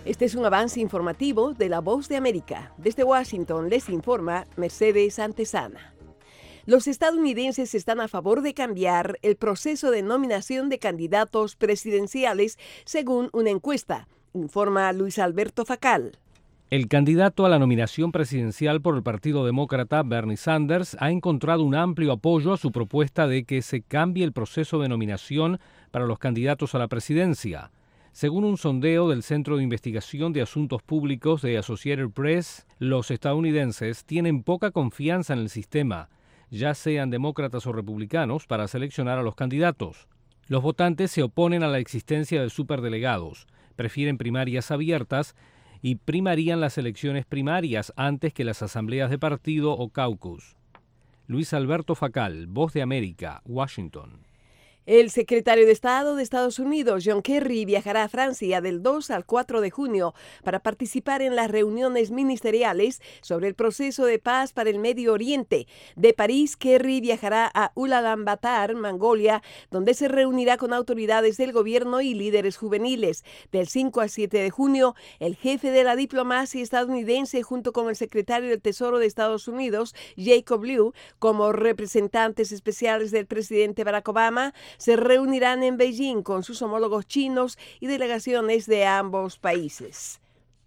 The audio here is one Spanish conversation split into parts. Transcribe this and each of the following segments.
Este es un avance informativo de La Voz de América. Desde Washington les informa Mercedes Antesana. Los estadounidenses están a favor de cambiar el proceso de nominación de candidatos presidenciales según una encuesta, informa Luis Alberto Facal. El candidato a la nominación presidencial por el Partido Demócrata, Bernie Sanders, ha encontrado un amplio apoyo a su propuesta de que se cambie el proceso de nominación para los candidatos a la presidencia. Según un sondeo del Centro de Investigación de Asuntos Públicos de Associated Press, los estadounidenses tienen poca confianza en el sistema, ya sean demócratas o republicanos, para seleccionar a los candidatos. Los votantes se oponen a la existencia de superdelegados, prefieren primarias abiertas y primarían las elecciones primarias antes que las asambleas de partido o caucus. Luis Alberto Facal, Voz de América, Washington. El secretario de Estado de Estados Unidos, John Kerry, viajará a Francia del 2 al 4 de junio para participar en las reuniones ministeriales sobre el proceso de paz para el Medio Oriente. De París, Kerry viajará a Ulaanbaatar, Mongolia, donde se reunirá con autoridades del gobierno y líderes juveniles. Del 5 al 7 de junio, el jefe de la diplomacia estadounidense, junto con el secretario del Tesoro de Estados Unidos, Jacob Lew, como representantes especiales del presidente Barack Obama, se reunirán en Beijing con sus homólogos chinos y delegaciones de ambos países.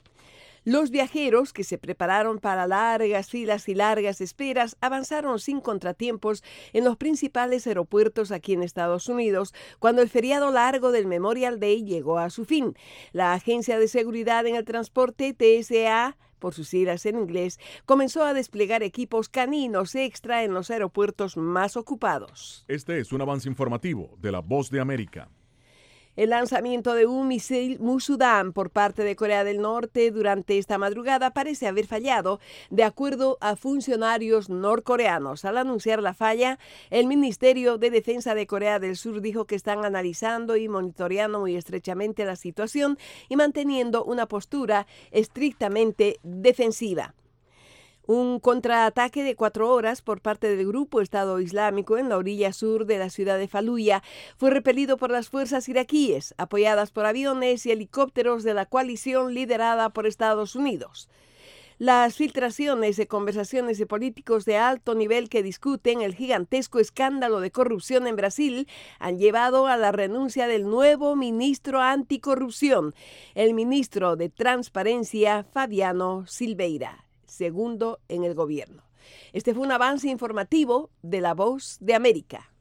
Los viajeros que se prepararon para largas filas y largas esperas avanzaron sin contratiempos en los principales aeropuertos aquí en Estados Unidos cuando el feriado largo del Memorial Day llegó a su fin. La Agencia de Seguridad en el Transporte, TSA, por sus siglas en inglés, comenzó a desplegar equipos caninos extra en los aeropuertos más ocupados. Este es un avance informativo de La Voz de América. El lanzamiento de un misil Musudan por parte de Corea del Norte durante esta madrugada parece haber fallado, de acuerdo a funcionarios norcoreanos. Al anunciar la falla, el Ministerio de Defensa de Corea del Sur dijo que están analizando y monitoreando muy estrechamente la situación y manteniendo una postura estrictamente defensiva. Un contraataque de 4 horas por parte del grupo Estado Islámico en la orilla sur de la ciudad de Faluya fue repelido por las fuerzas iraquíes, apoyadas por aviones y helicópteros de la coalición liderada por Estados Unidos. Las filtraciones de conversaciones de políticos de alto nivel que discuten el gigantesco escándalo de corrupción en Brasil han llevado a la renuncia del nuevo ministro anticorrupción, el ministro de Transparencia, Fabiano Silveira, segundo en el gobierno. Este fue un avance informativo de La Voz de América.